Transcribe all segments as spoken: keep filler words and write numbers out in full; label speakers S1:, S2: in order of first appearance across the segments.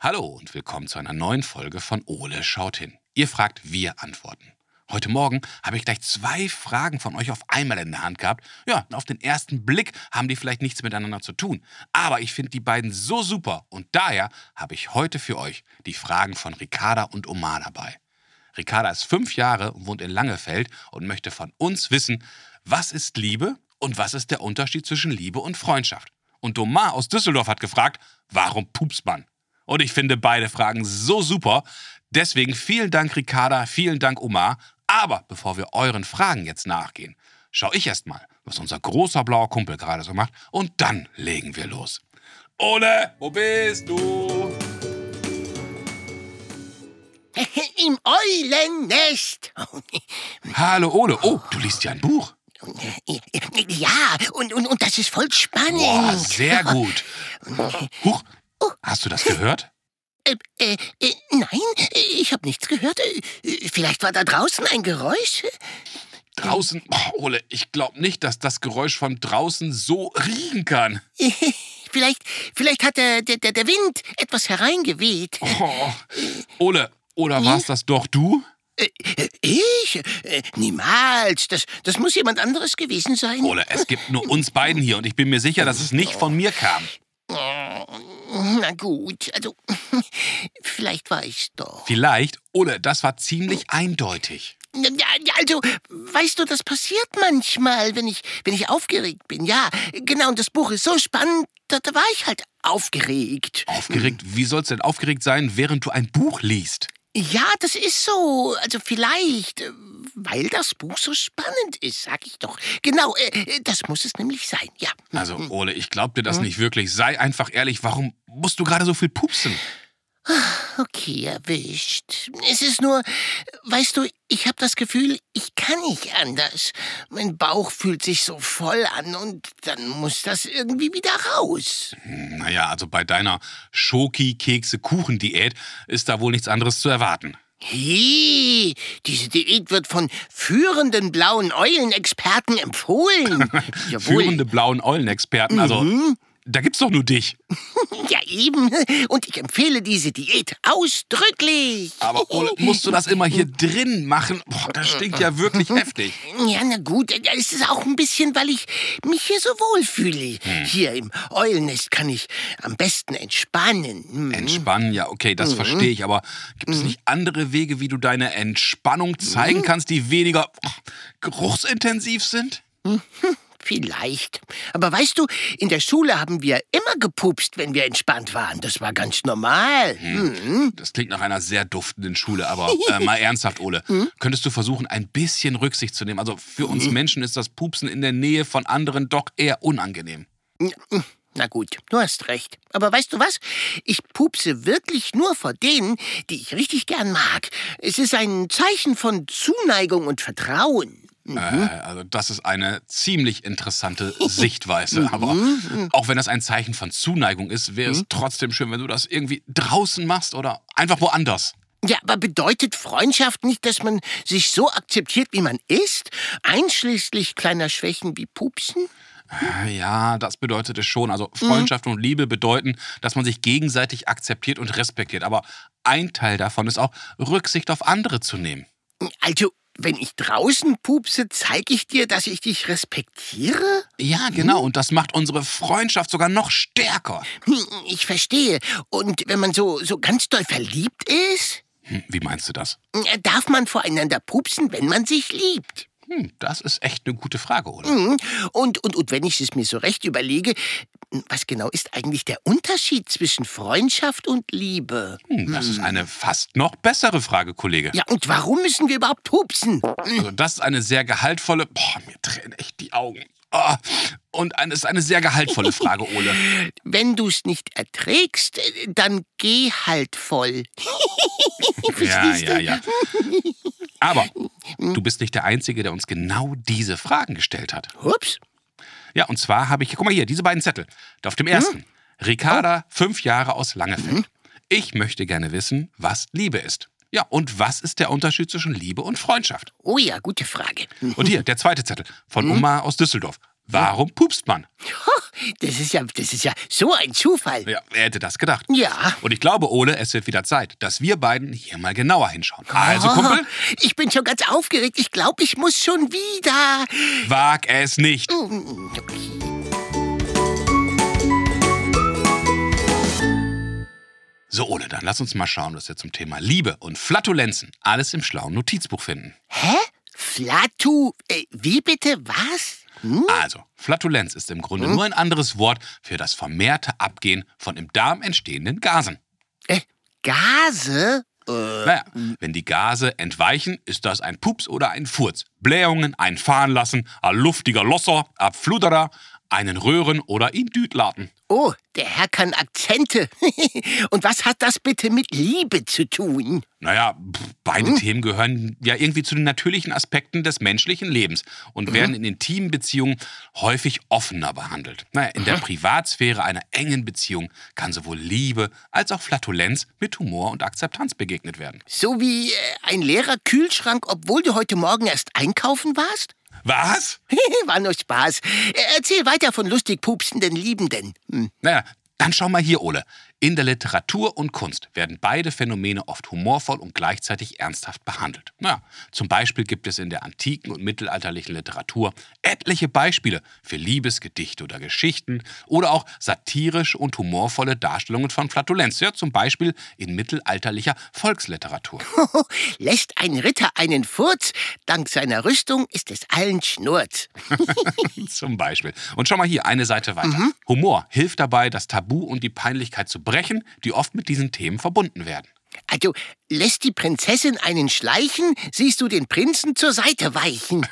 S1: Hallo und willkommen zu einer neuen Folge von Ole schaut hin. Ihr fragt, wir antworten. Heute Morgen habe ich gleich zwei Fragen von euch auf einmal in der Hand gehabt. Ja, auf den ersten Blick haben die vielleicht nichts miteinander zu tun. Aber ich finde die beiden so super und daher habe ich heute für euch die Fragen von Ricarda und Omar dabei. Ricarda ist fünf Jahre und wohnt in Langefeld und möchte von uns wissen, was ist Liebe und was ist der Unterschied zwischen Liebe und Freundschaft. Und Omar aus Düsseldorf hat gefragt, warum pupst man? Und ich finde beide Fragen so super. Deswegen vielen Dank, Ricarda, vielen Dank, Omar. Aber bevor wir euren Fragen jetzt nachgehen, schaue ich erst mal, was unser großer blauer Kumpel gerade so macht. Und dann legen wir los. Ole, wo bist du?
S2: Im Eulennest.
S1: Hallo, Ole. Oh, du liest ja ein Buch.
S2: Ja, und, und, und das ist voll spannend.
S1: Boah, sehr gut. Huch, hast du das gehört?
S2: Äh, äh, äh, nein, ich habe nichts gehört. Äh, Vielleicht war da draußen ein Geräusch.
S1: Draußen? Oh, Ole, ich glaube nicht, dass das Geräusch von draußen so riechen kann.
S2: Vielleicht, vielleicht hat der, der, der Wind etwas hereingeweht.
S1: Oh, Ole, oder war's das doch du?
S2: Äh, Ich? Äh, Niemals. Das, das muss jemand anderes gewesen sein.
S1: Ole, es gibt nur uns beiden hier und ich bin mir sicher, dass es nicht von mir kam.
S2: Na gut, also vielleicht war ich's doch.
S1: Vielleicht? Ole, das war ziemlich eindeutig.
S2: Ja, ja, also, weißt du, das passiert manchmal, wenn ich, wenn ich aufgeregt bin. Ja, genau, und das Buch ist so spannend, da, da war ich halt aufgeregt.
S1: Aufgeregt? Wie soll's denn aufgeregt sein, während du ein Buch liest?
S2: Ja, das ist so. Also vielleicht, äh, weil das Buch so spannend ist, sag ich doch. Genau, äh, das muss es nämlich sein, ja.
S1: Also, Ole, ich glaub dir das nicht wirklich. Sei einfach ehrlich, warum musst du gerade so viel pupsen?
S2: Okay, erwischt. Es ist nur, weißt du, ich habe das Gefühl, ich kann nicht anders. Mein Bauch fühlt sich so voll an und dann muss das irgendwie wieder raus.
S1: Naja, also bei deiner Schoki-Kekse-Kuchen-Diät ist da wohl nichts anderes zu erwarten.
S2: Hey, diese Diät wird von führenden blauen Eulenexperten empfohlen. Jawohl.
S1: Führende blauen Eulenexperten, also
S2: Mhm.
S1: da gibt's doch nur dich.
S2: Ja, eben. Und ich empfehle diese Diät ausdrücklich.
S1: Aber Ole, musst du das immer hier drin machen? Boah, das stinkt ja wirklich heftig.
S2: Ja, na gut, ja, es ist auch ein bisschen, weil ich mich hier so wohl fühle.
S1: Hm.
S2: Hier im Eulennest kann ich am besten entspannen. Hm.
S1: Entspannen, ja, okay, das verstehe ich. Aber gibt es nicht andere Wege, wie du deine Entspannung zeigen kannst, die weniger oh, geruchsintensiv sind?
S2: Vielleicht. Aber weißt du, in der Schule haben wir immer gepupst, wenn wir entspannt waren. Das war ganz normal. Hm.
S1: Das klingt nach einer sehr duftenden Schule, aber äh, mal ernsthaft, Ole. Könntest du versuchen, ein bisschen Rücksicht zu nehmen? Also für uns Menschen ist das Pupsen in der Nähe von anderen doch eher unangenehm.
S2: Na gut, du hast recht. Aber weißt du was? Ich pupse wirklich nur vor denen, die ich richtig gern mag. Es ist ein Zeichen von Zuneigung und Vertrauen.
S1: Äh, also das ist eine ziemlich interessante Sichtweise. Aber auch wenn das ein Zeichen von Zuneigung ist, wäre es trotzdem schön, wenn du das irgendwie draußen machst oder einfach woanders.
S2: Ja, aber bedeutet Freundschaft nicht, dass man sich so akzeptiert, wie man ist? Einschließlich kleiner Schwächen wie Pupsen?
S1: Ja, das bedeutet es schon. Also Freundschaft und Liebe bedeuten, dass man sich gegenseitig akzeptiert und respektiert. Aber ein Teil davon ist auch, Rücksicht auf andere zu nehmen.
S2: Also, wenn ich draußen pupse, zeige ich dir, dass ich dich respektiere?
S1: Ja, genau. Und das macht unsere Freundschaft sogar noch stärker.
S2: Hm, Ich verstehe. Und wenn man so, so ganz doll verliebt ist,
S1: Hm, wie meinst du das?
S2: äh, darf man voreinander pupsen, wenn man sich liebt.
S1: Hm, das ist echt eine gute Frage, oder?
S2: Mhm. Und, und, und wenn ich es mir so recht überlege, was genau ist eigentlich der Unterschied zwischen Freundschaft und Liebe?
S1: Hm, das ist eine fast noch bessere Frage, Kollege.
S2: Ja, und warum müssen wir überhaupt pupsen?
S1: Also das ist eine sehr gehaltvolle... Boah, mir tränen echt die Augen. Ah, und es ist eine sehr gehaltvolle Frage, Ole.
S2: Wenn du es nicht erträgst, dann geh halt voll.
S1: Ja,
S2: Verstehst
S1: ja,
S2: du?
S1: ja. Aber du bist nicht der Einzige, der uns genau diese Fragen gestellt hat.
S2: Ups.
S1: Ja, und zwar habe ich, guck mal hier, diese beiden Zettel. Auf dem ersten, Ricarda, fünf Jahre aus Langefeld. Ich möchte gerne wissen, was Liebe ist. Ja, und was ist der Unterschied zwischen Liebe und Freundschaft?
S2: Oh ja, gute Frage.
S1: Und hier, der zweite Zettel, von Omar aus Düsseldorf. Warum pupst man?
S2: Das ist ja, das ist ja so ein Zufall.
S1: Ja, wer hätte das gedacht?
S2: Ja.
S1: Und ich glaube, Ole, es wird wieder Zeit, dass wir beiden hier mal genauer hinschauen. Also,
S2: Oh,
S1: Kumpel,
S2: ich bin schon ganz aufgeregt. Ich glaube, ich muss schon wieder.
S1: wag es nicht.
S2: Mm, okay.
S1: So, Ole, dann lass uns mal schauen, was wir zum Thema Liebe und Flatulenzen alles im schlauen Notizbuch finden.
S2: Hä? Flatu. Äh, wie bitte? Was? Hm?
S1: Also, Flatulenz ist im Grunde nur ein anderes Wort für das vermehrte Abgehen von im Darm entstehenden Gasen.
S2: Äh, Gase? Äh,
S1: Naja, wenn die Gase entweichen, ist das ein Pups oder ein Furz. Blähungen, ein Fahren-lassen, ein luftiger Losser, ein Fluderer, einen Röhren oder ihn Dütlaten.
S2: Oh, der Herr kann Akzente. Und was hat das bitte mit Liebe zu tun?
S1: Naja, pff, beide Themen gehören ja irgendwie zu den natürlichen Aspekten des menschlichen Lebens und werden in intimen Beziehungen häufig offener behandelt. Naja, in der Privatsphäre einer engen Beziehung kann sowohl Liebe als auch Flatulenz mit Humor und Akzeptanz begegnet werden.
S2: So wie äh, ein leerer Kühlschrank, obwohl du heute Morgen erst einkaufen warst?
S1: Was?
S2: War nur Spaß. Äh, Erzähl weiter von lustig pupsenden Liebenden. Hm.
S1: Naja, dann schau mal hier, Ole. In der Literatur und Kunst werden beide Phänomene oft humorvoll und gleichzeitig ernsthaft behandelt. Naja, zum Beispiel gibt es in der antiken und mittelalterlichen Literatur etliche Beispiele für Liebesgedichte oder Geschichten oder auch satirische und humorvolle Darstellungen von Flatulenz. Ja, zum Beispiel in mittelalterlicher Volksliteratur.
S2: Lässt ein Ritter einen Furz, dank seiner Rüstung ist es allen Schnurz.
S1: Zum Beispiel. Und schau mal hier, eine Seite weiter. Humor hilft dabei, das Tabu und die Peinlichkeit zu brechen, die oft mit diesen Themen verbunden werden.
S2: Also, lässt die Prinzessin einen schleichen, siehst du den Prinzen zur Seite weichen.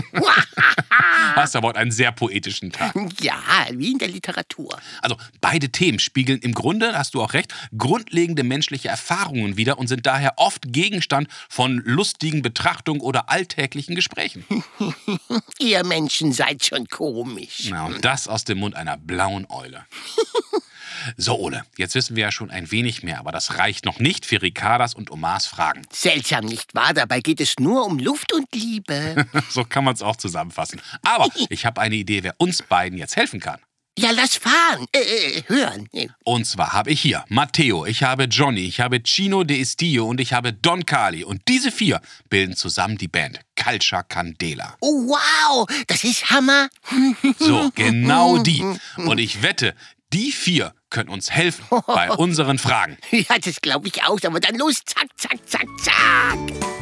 S1: Hast aber heute einen sehr poetischen Tag.
S2: Ja, wie in der Literatur.
S1: Also beide Themen spiegeln im Grunde, hast du auch recht, grundlegende menschliche Erfahrungen wider und sind daher oft Gegenstand von lustigen Betrachtungen oder alltäglichen Gesprächen.
S2: Ihr Menschen seid schon komisch.
S1: Na, und das aus dem Mund einer blauen Eule. So, Ole, jetzt wissen wir ja schon ein wenig mehr, aber das reicht noch nicht für Ricardas und Omars Fragen.
S2: Seltsam, nicht wahr? Dabei geht es nur um Luft und Liebe.
S1: So kann man es auch zusammenfassen. Aber ich habe eine Idee, wer uns beiden jetzt helfen kann.
S2: Ja, lass fahren. Äh, äh, hören. Äh.
S1: Und zwar habe ich hier Matteo, ich habe Johnny, ich habe Chino de Estillo und ich habe Don Carli. Und diese vier bilden zusammen die Band Calcia Candela.
S2: Oh, wow, das ist Hammer.
S1: So, genau die. Und ich wette, die vier können uns helfen bei unseren Fragen.
S2: Ja, das glaube ich auch. Aber dann los, zack, zack, zack, zack.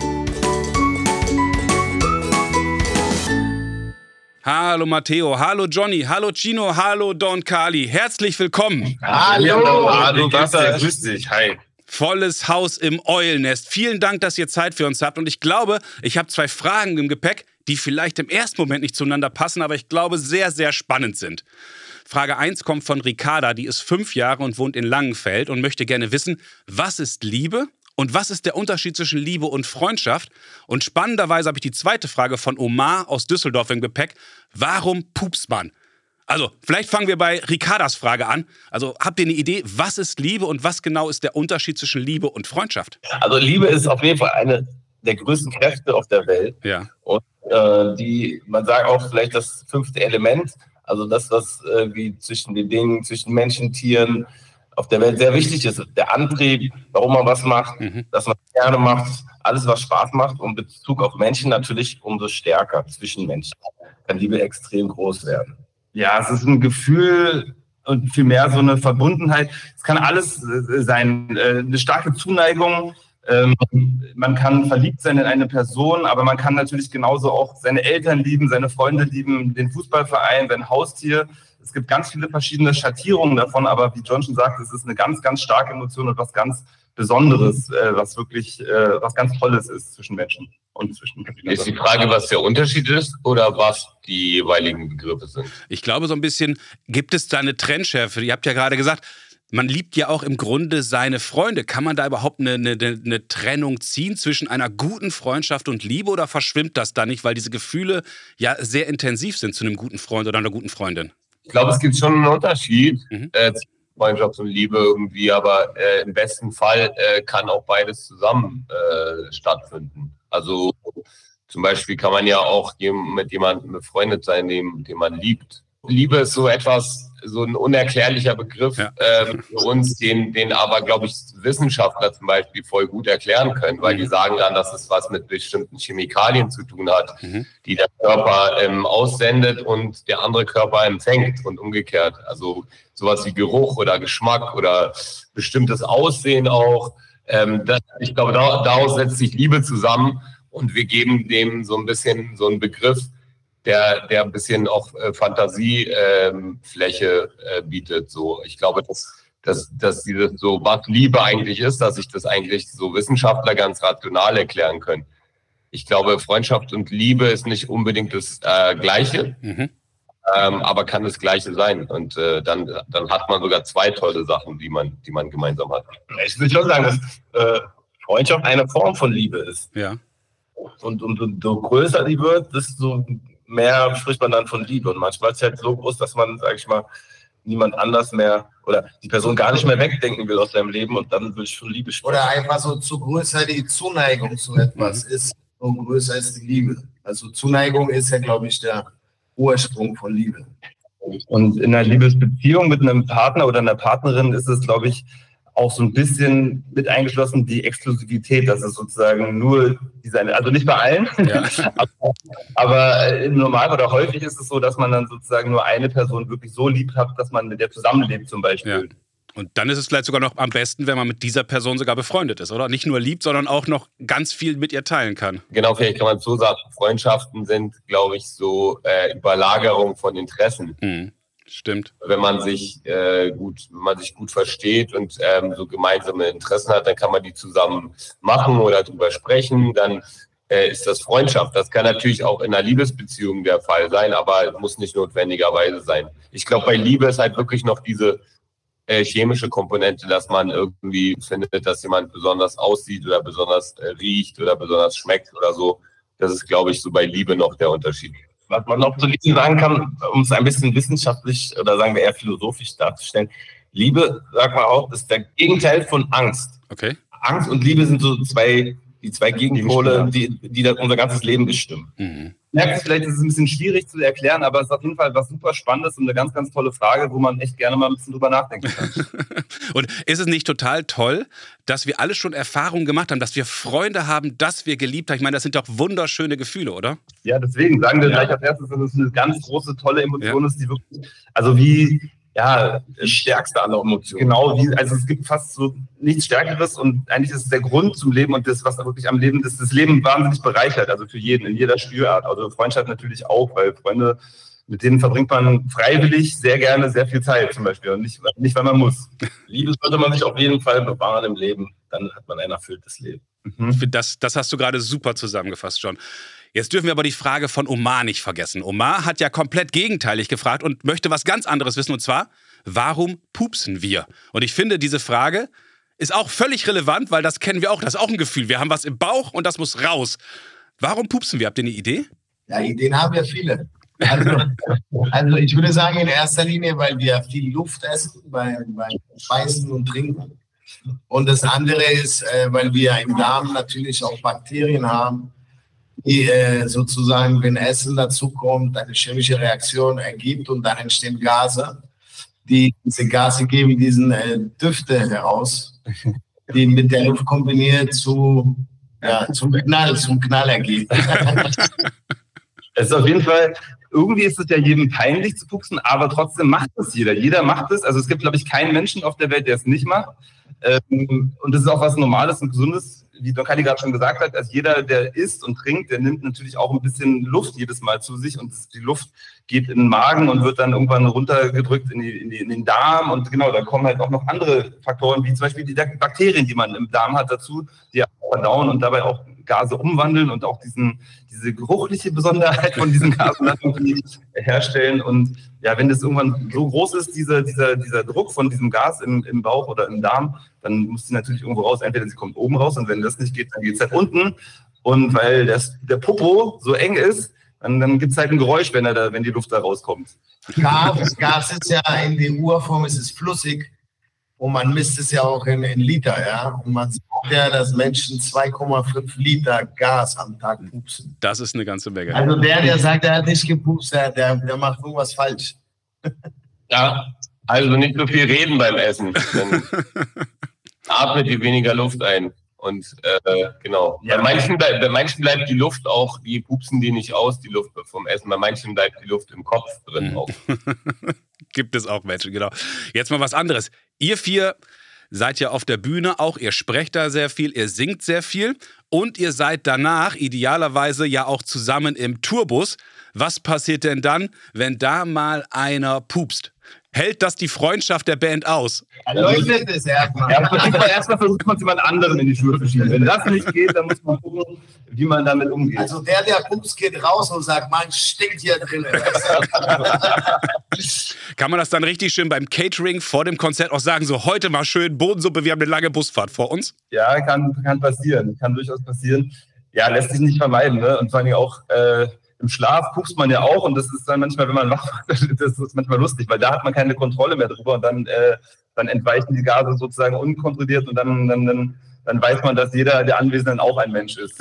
S1: Hallo Matteo, hallo Johnny, hallo Chino, hallo Don Carli. Herzlich willkommen.
S3: Hallo, hallo, Wasser, grüß dich, hi.
S1: Volles Haus im Eulennest. Vielen Dank, dass ihr Zeit für uns habt. Und ich glaube, ich habe zwei Fragen im Gepäck, die vielleicht im ersten Moment nicht zueinander passen, aber ich glaube sehr, sehr spannend sind. Frage eins kommt von Ricarda, die ist fünf Jahre und wohnt in Langenfeld und möchte gerne wissen, was ist Liebe und was ist der Unterschied zwischen Liebe und Freundschaft? Und spannenderweise habe ich die zweite Frage von Omar aus Düsseldorf im Gepäck. Warum pupst man? Also, vielleicht fangen wir bei Ricardas Frage an. Also, habt ihr eine Idee, was ist Liebe und was genau ist der Unterschied zwischen Liebe und Freundschaft?
S3: Also Liebe ist auf jeden Fall eine der größten Kräfte auf der Welt.
S1: Ja.
S3: Und äh, die, man sagt auch vielleicht das fünfte Element, also das, was äh, wie zwischen den Dingen, zwischen Menschen, Tieren auf der Welt sehr wichtig ist. Der Antrieb, warum man was macht,
S1: Mhm.
S3: dass man gerne macht, alles, was Spaß macht. Und Bezug auf Menschen natürlich umso stärker zwischen Menschen. Kann Liebe extrem groß werden.
S4: Ja, es ist ein Gefühl und vielmehr so eine Verbundenheit. Es kann alles äh, sein, äh, eine starke Zuneigung. Ähm, man kann verliebt sein in eine Person, aber man kann natürlich genauso auch seine Eltern lieben, seine Freunde lieben, den Fußballverein, sein Haustier. Es gibt ganz viele verschiedene Schattierungen davon, aber wie John schon sagt, es ist eine ganz, ganz starke Emotion und was ganz Besonderes, äh, was wirklich äh, was ganz Tolles ist zwischen Menschen und zwischen
S5: Ist die Frage, was der Unterschied ist oder was die jeweiligen Begriffe sind?
S1: Ich glaube so ein bisschen, gibt es da eine Trennschärfe? Ihr habt ja gerade gesagt, man liebt ja auch im Grunde seine Freunde. Kann man da überhaupt eine, eine, eine Trennung ziehen zwischen einer guten Freundschaft und Liebe oder verschwimmt das da nicht, weil diese Gefühle ja sehr intensiv sind zu einem guten Freund oder einer guten Freundin?
S5: Ich glaube, es gibt schon einen Unterschied
S1: Mhm.
S5: äh, zwischen Freundschaft und Liebe irgendwie, aber äh, im besten Fall äh, kann auch beides zusammen äh, stattfinden. Also Zum Beispiel kann man ja auch mit jemandem befreundet sein, den, den man liebt. Liebe ist so etwas, so ein unerklärlicher Begriff ja. ähm, für uns, den, den aber, glaube ich, Wissenschaftler zum Beispiel voll gut erklären können, weil mhm. die sagen dann, dass es was mit bestimmten Chemikalien zu tun hat, mhm. die der Körper ähm, aussendet und der andere Körper empfängt und umgekehrt. Also sowas wie Geruch oder Geschmack oder bestimmtes Aussehen auch. Ähm, das, ich glaube, da, daraus setzt sich Liebe zusammen und wir geben dem so ein bisschen so einen Begriff, der, der ein bisschen auch äh, Fantasiefläche äh, äh, bietet. So, ich glaube, dass, dass, dass dieses so, was Liebe eigentlich ist, dass sich das eigentlich so Wissenschaftler ganz rational erklären können. Ich glaube, Freundschaft und Liebe ist nicht unbedingt das äh, Gleiche, mhm. ähm, aber kann das Gleiche sein. Und äh, dann, dann hat man sogar zwei tolle Sachen, die man, die man gemeinsam hat.
S3: Ich würde schon sagen, dass äh, Freundschaft eine Form von Liebe ist.
S1: Ja.
S3: Und, und, und so größer die wird, desto mehr spricht man dann von Liebe. Und manchmal ist es halt so groß, dass man, sag ich mal, niemand anders mehr oder die Person gar nicht mehr wegdenken will aus seinem Leben und dann würde ich von Liebe sprechen.
S6: Oder einfach so, zu größer die Zuneigung zu etwas mhm. ist, so größer ist die Liebe. Also Zuneigung ist ja, glaube ich, der Ursprung von Liebe.
S4: Und in einer Liebesbeziehung mit einem Partner oder einer Partnerin ist es, glaube ich, auch so ein bisschen mit eingeschlossen die Exklusivität, dass es sozusagen nur diese, also nicht bei allen, ja. aber, aber im Normalfall oder häufig ist es so, dass man dann sozusagen nur eine Person wirklich so lieb hat, dass man mit der zusammenlebt zum Beispiel.
S1: Ja. Und dann ist es vielleicht sogar noch am besten, wenn man mit dieser Person sogar befreundet ist, oder? Nicht nur liebt, sondern auch noch ganz viel mit ihr teilen kann.
S5: Genau, vielleicht kann man so sagen, Freundschaften sind, glaube ich, so äh, Überlagerung von Interessen.
S1: Mhm. Stimmt.
S5: Wenn man sich äh, gut, wenn man sich gut versteht und ähm, so gemeinsame Interessen hat, dann kann man die zusammen machen oder drüber sprechen. Dann äh, ist das Freundschaft. Das kann natürlich auch in einer Liebesbeziehung der Fall sein, aber muss nicht notwendigerweise sein. Ich glaube, bei Liebe ist halt wirklich noch diese äh, chemische Komponente, dass man irgendwie findet, dass jemand besonders aussieht oder besonders äh, riecht oder besonders schmeckt oder so. Das ist, glaube ich, so bei Liebe noch der Unterschied.
S3: Was man noch zu Liebe sagen kann, um es ein bisschen wissenschaftlich oder sagen wir eher philosophisch darzustellen, Liebe, sagt man auch, ist der Gegenteil von Angst.
S1: Okay.
S3: Angst und Liebe sind so zwei, die zwei Gegenpole, die, die das unser ganzes Leben bestimmen.
S4: Mhm. Merkst du, vielleicht ist es ein bisschen schwierig zu erklären, aber es ist auf jeden Fall was super Spannendes und eine ganz, ganz tolle Frage, wo man echt gerne mal ein bisschen drüber nachdenken kann.
S1: Und ist es nicht total toll, dass wir alle schon Erfahrungen gemacht haben, dass wir Freunde haben, dass wir geliebt haben? Ich meine, das sind doch wunderschöne Gefühle, oder?
S4: Ja, deswegen sagen wir ja gleich als erstes, dass es eine ganz große, tolle Emotion ja. ist, die wirklich, also wie, ja,
S3: die stärkste aller Emotionen.
S4: Genau, wie, also es gibt fast so nichts Stärkeres und eigentlich ist es der Grund zum Leben und das, was wirklich am Leben ist, das Leben wahnsinnig bereichert, also für jeden, in jeder Spielart. Also Freundschaft natürlich auch, weil Freunde, mit denen verbringt man freiwillig sehr gerne sehr viel Zeit zum Beispiel und nicht, nicht weil man muss.
S3: Liebe sollte man sich auf jeden Fall bewahren im Leben, dann hat man ein erfülltes Leben.
S1: Mhm. Das, das hast du gerade super zusammengefasst, John. Jetzt dürfen wir aber die Frage von Omar nicht vergessen. Omar hat ja komplett gegenteilig gefragt und möchte was ganz anderes wissen, und zwar, warum pupsen wir? Und ich finde, diese Frage ist auch völlig relevant, weil das kennen wir auch, das ist auch ein Gefühl. Wir haben was im Bauch und das muss raus. Warum pupsen wir? Habt ihr eine Idee?
S6: Ja, Ideen haben wir viele. Also, also ich würde sagen, in erster Linie, weil wir viel Luft essen beim, beim Speisen und Trinken. Und das andere ist, äh, weil wir im Darm natürlich auch Bakterien haben, die äh, sozusagen, wenn Essen dazukommt, eine chemische Reaktion ergibt und dann entstehen Gase. Die, diese Gase geben diesen äh, Düfte heraus, die mit der Luft kombiniert zu, ja, zum Knall, zum Knall ergeben.
S4: Es ist auf jeden Fall, irgendwie ist es ja jedem peinlich zu pupsen, aber trotzdem macht es jeder. Jeder macht es. Also es gibt, glaube ich, keinen Menschen auf der Welt, der es nicht macht. Und das ist auch was Normales und Gesundes, wie Don Kali gerade schon gesagt hat. Also jeder, der isst und trinkt, der nimmt natürlich auch ein bisschen Luft jedes Mal zu sich und die Luft geht in den Magen und wird dann irgendwann runtergedrückt in, die, in, die, in den Darm und genau, da kommen halt auch noch andere Faktoren, wie zum Beispiel die Bakterien, die man im Darm hat dazu, die verdauen und dabei auch Gase umwandeln und auch diesen, diese geruchliche Besonderheit von diesen Gasen herstellen. Und ja, wenn das irgendwann so groß ist, dieser, dieser, dieser Druck von diesem Gas im, im Bauch oder im Darm, dann muss sie natürlich irgendwo raus. Entweder sie kommt oben raus und wenn das nicht geht, dann geht es halt unten. Und weil das, der Popo so eng ist, dann, dann gibt es halt ein Geräusch, wenn, er da, wenn die Luft da rauskommt.
S6: Gas, Gas ist ja in der Urform, es ist flüssig. Und man misst es ja auch in, in Liter, ja. Und man sagt ja, dass Menschen zwei Komma fünf Liter Gas am Tag pupsen.
S1: Das ist eine ganze Menge.
S6: Also der, der sagt, er hat nicht gepupst, der, der, der macht irgendwas falsch.
S5: Ja, also nicht so viel reden beim Essen. Dann atmet ihr weniger Luft ein. Und äh, genau.
S4: Ja.
S5: Bei manchen, bei, bei manchen bleibt die Luft auch, die pupsen die nicht aus, die Luft vom Essen. Bei manchen bleibt die Luft im Kopf drin
S1: Mhm.
S5: auch.
S1: Gibt es auch Menschen, genau. Jetzt mal was anderes. Ihr vier seid ja auf der Bühne auch, ihr sprecht da sehr viel, ihr singt sehr viel und ihr seid danach idealerweise ja auch zusammen im Tourbus. Was passiert denn dann, wenn da mal einer pupst? Hält das die Freundschaft der Band aus?
S6: Leugnet es erstmal.
S4: Erstmal, erstmal versucht man es jemand anderen in die Schuhe zu schieben. Wenn das nicht geht, dann muss man gucken, wie man damit umgeht.
S6: Also der, der pupst, geht raus und sagt, man stinkt hier drin.
S1: Kann man das dann richtig schön beim Catering vor dem Konzert auch sagen, so heute mal schön Bodensuppe, wir haben eine lange Busfahrt vor uns?
S4: Ja, kann, kann passieren. Kann durchaus passieren. Ja, lässt sich nicht vermeiden. Ne? Und vor allem auch äh, im Schlaf pupst man ja auch. Und das ist dann manchmal, wenn man wach wird, das ist manchmal lustig, weil da hat man keine Kontrolle mehr drüber. Und dann, äh, dann entweichen die Gase sozusagen unkontrolliert. Und dann, dann, dann, dann weiß man, dass jeder der Anwesenden auch ein Mensch ist.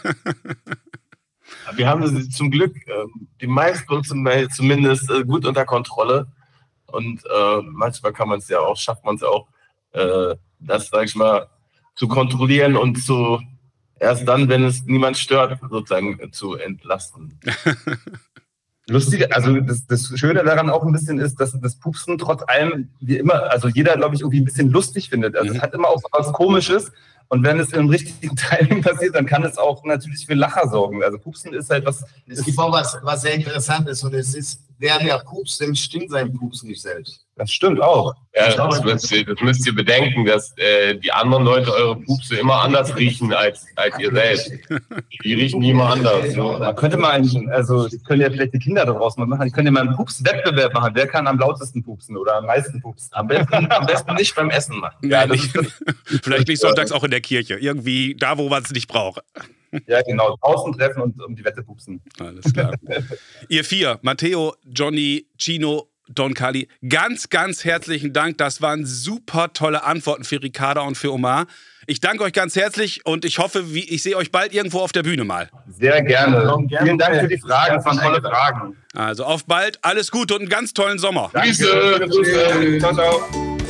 S3: Wir haben sie zum Glück, äh, die meisten zumindest äh, gut unter Kontrolle. Und äh, manchmal kann man es ja auch, schafft man es ja auch, äh, das, sag ich mal, zu kontrollieren und zu erst dann, wenn es niemand stört, sozusagen äh, zu entlasten.
S4: Lustige, also das, das Schöne daran auch ein bisschen ist, dass das Pupsen trotz allem, wie immer, also jeder, glaube ich, irgendwie ein bisschen lustig findet. Also es hat immer auch so was Komisches. Und wenn es im richtigen Timing passiert, dann kann es auch natürlich für Lacher sorgen. Also Pupsen ist halt was...
S6: Es gibt auch was, was sehr interessant ist. Und es ist, der, der pupst, dem stimmt sein Pups nicht selbst.
S4: Das stimmt auch.
S5: Ja, das, müsst ihr, das müsst ihr bedenken, dass äh, die anderen Leute eure Pupse immer anders riechen als, als ihr selbst. Die riechen nie immer anders. So.
S4: Man könnte mal, einen, also das können ja vielleicht die Kinder da draußen mal machen, ich könnte ja mal einen Pups-Wettbewerb machen. Wer kann am lautesten pupsen oder am meisten pupsen?
S3: Am besten, am besten nicht beim Essen machen.
S1: Ja, nicht, vielleicht nicht sonntags auch in der Kirche. Irgendwie da, wo man es nicht braucht.
S4: Ja, genau. Draußen treffen und um die Wette pupsen.
S1: Alles klar. Ihr vier, Matteo, Johnny, Chino, Don Kali, ganz, ganz herzlichen Dank. Das waren super tolle Antworten für Ricarda und für Omar. Ich danke euch ganz herzlich und ich hoffe, wie, ich sehe euch bald irgendwo auf der Bühne mal.
S4: Sehr gerne. Vielen Dank für die Fragen. Das waren tolle Fragen.
S1: Also auf bald, alles Gute und einen ganz tollen Sommer.
S4: Grüße. Grüße. Ciao, ciao.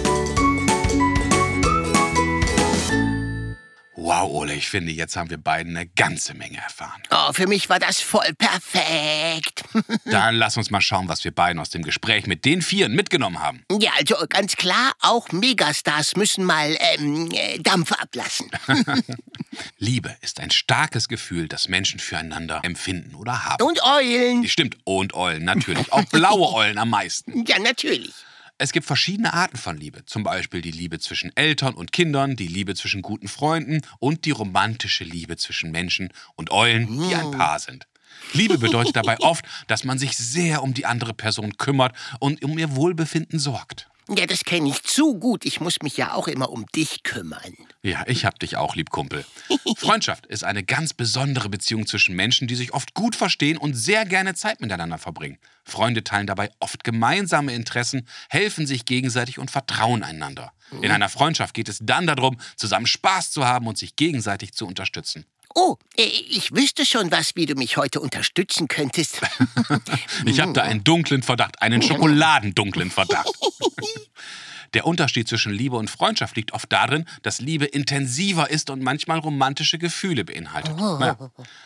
S1: Wow, Ole, ich finde, jetzt haben wir beiden eine ganze Menge erfahren.
S2: Oh, für mich war das voll perfekt.
S1: Dann lass uns mal schauen, was wir beiden aus dem Gespräch mit den Vieren mitgenommen haben.
S2: Ja, also ganz klar, auch Megastars müssen mal ähm, äh, Dampf ablassen.
S1: Liebe ist ein starkes Gefühl, das Menschen füreinander empfinden oder haben.
S2: Und Eulen.
S1: Stimmt, und Eulen, natürlich. Auch blaue Eulen am meisten.
S2: Ja, natürlich.
S1: Es gibt verschiedene Arten von Liebe. Zum Beispiel die Liebe zwischen Eltern und Kindern, die Liebe zwischen guten Freunden und die romantische Liebe zwischen Menschen und Eulen, die ein Paar sind. Liebe bedeutet dabei oft, dass man sich sehr um die andere Person kümmert und um ihr Wohlbefinden sorgt.
S2: Ja, das kenne ich zu gut. Ich muss mich ja auch immer um dich kümmern.
S1: Ja, ich hab dich auch lieb, Kumpel. Freundschaft ist eine ganz besondere Beziehung zwischen Menschen, die sich oft gut verstehen und sehr gerne Zeit miteinander verbringen. Freunde teilen dabei oft gemeinsame Interessen, helfen sich gegenseitig und vertrauen einander. In einer Freundschaft geht es dann darum, zusammen Spaß zu haben und sich gegenseitig zu unterstützen.
S2: Oh, äh, ich wüsste schon was, wie du mich heute unterstützen könntest.
S1: Ich habe da einen dunklen Verdacht, einen schokoladendunklen Verdacht. Der Unterschied zwischen Liebe und Freundschaft liegt oft darin, dass Liebe intensiver ist und manchmal romantische Gefühle beinhaltet.
S2: Oh.
S1: Ja.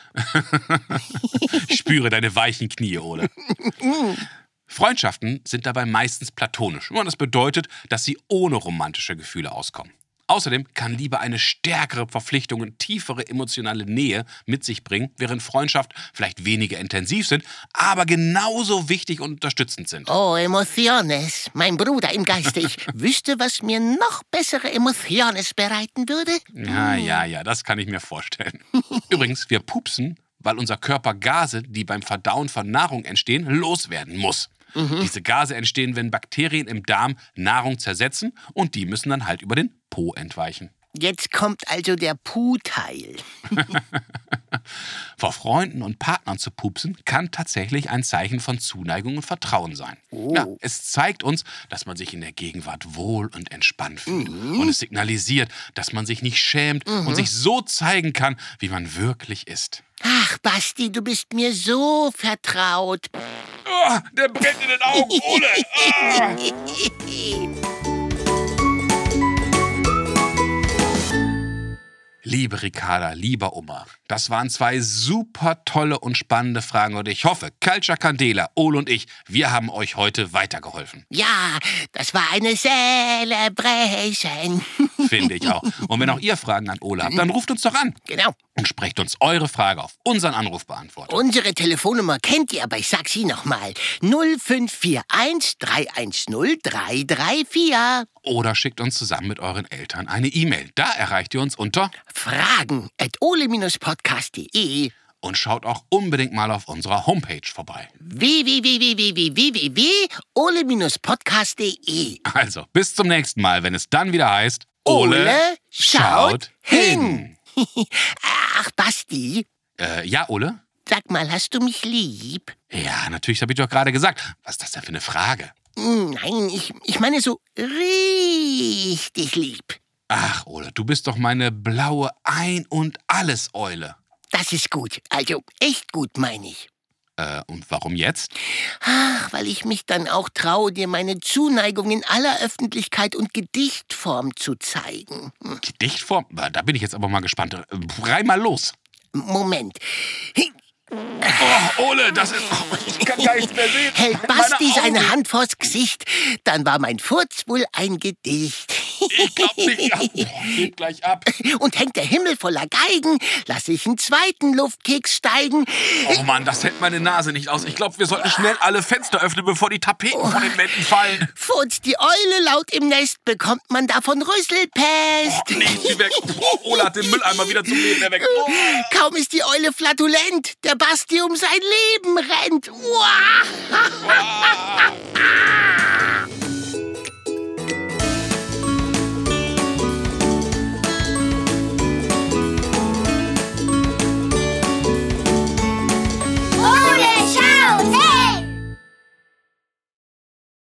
S1: Ich spüre deine weichen Knie, Ole. Freundschaften sind dabei meistens platonisch. Und das bedeutet, dass sie ohne romantische Gefühle auskommen. Außerdem kann Liebe eine stärkere Verpflichtung und tiefere emotionale Nähe mit sich bringen, während Freundschaft vielleicht weniger intensiv sind, aber genauso wichtig und unterstützend sind.
S2: Oh, Emociones. Mein Bruder im Geiste. Ich wüsste, was mir noch bessere Emociones bereiten würde.
S1: Ja, ja, ja, das kann ich mir vorstellen. Übrigens, wir pupsen, weil unser Körper Gase, die beim Verdauen von Nahrung entstehen, loswerden muss. Mhm. Diese Gase entstehen, wenn Bakterien im Darm Nahrung zersetzen und die müssen dann halt über den Po entweichen.
S2: Jetzt kommt also der Puh-Teil.
S1: Vor Freunden und Partnern zu pupsen kann tatsächlich ein Zeichen von Zuneigung und Vertrauen sein.
S2: Oh.
S1: Ja, es zeigt uns, dass man sich in der Gegenwart wohl und entspannt fühlt.
S2: Mhm.
S1: Und es signalisiert, dass man sich nicht schämt
S2: Mhm.
S1: und sich so zeigen kann, wie man wirklich ist.
S2: Ach, Basti, du bist mir so vertraut.
S1: Oh, der brennt in den Augen, Ole! Ah. Liebe Ricarda, lieber Oma, das waren zwei super tolle und spannende Fragen und ich hoffe, Culture Candela, Ole und ich, wir haben euch heute weitergeholfen.
S2: Ja, das war eine Celebration.
S1: Finde ich auch. Und wenn auch ihr Fragen an Ole habt, dann ruft uns doch an
S2: Genau.
S1: und sprecht uns eure Frage auf unseren Anrufbeantworter.
S2: Unsere Telefonnummer kennt ihr, aber ich sag sie nochmal. null fünf vier eins drei eins null drei drei vier.
S1: Oder schickt uns zusammen mit euren Eltern eine E-Mail. Da erreicht ihr uns unter
S2: Fragen at ole Podcast punkt de.
S1: und schaut auch unbedingt mal auf unserer Homepage vorbei.
S2: w w w w w w punkt ole Podcast punkt de.
S1: Also, bis zum nächsten Mal, wenn es dann wieder heißt
S2: Ole schaut hin. Ach, Basti,
S1: Äh, ja, Ole?
S2: sag mal, hast du mich lieb?
S1: Ja, natürlich, habe ich doch gerade gesagt. Was ist das denn für eine Frage?
S2: Nein, ich, ich meine so richtig lieb.
S1: Ach, Ole, du bist doch meine blaue Ein- und Alles-Eule.
S2: Das ist gut. Also echt gut, meine ich.
S1: Äh, und warum jetzt?
S2: Ach, weil ich mich dann auch traue, dir meine Zuneigung in aller Öffentlichkeit und Gedichtform zu zeigen. Hm,
S1: Gedichtform? Da bin ich jetzt aber mal gespannt. Äh, Reih mal los.
S2: Moment.
S1: Oh, Ole, das ist... Oh, ich kann gar nichts mehr sehen.
S2: Hält
S1: Meine
S2: Basti
S1: Augen.
S2: seine Hand vors Gesicht, dann war mein Furz wohl ein Gedicht.
S1: Ich glaub nicht. Ja, boah, geht gleich ab.
S2: Und hängt der Himmel voller Geigen, lass ich einen zweiten Luftkeks steigen.
S1: Oh Mann, das hält meine Nase nicht aus. Ich glaube, wir sollten schnell alle Fenster öffnen, bevor die Tapeten von den Wänden fallen.
S2: Furzt die Eule laut im Nest, bekommt man davon Rüsselpest.
S1: Oh, nee, sie weg. Oh, Ole hat den Mülleimer wieder zum Leben erweckt. Oh.
S2: Kaum ist die Eule flatulent, der Basti um sein Leben rennt. Uah.
S1: Ah.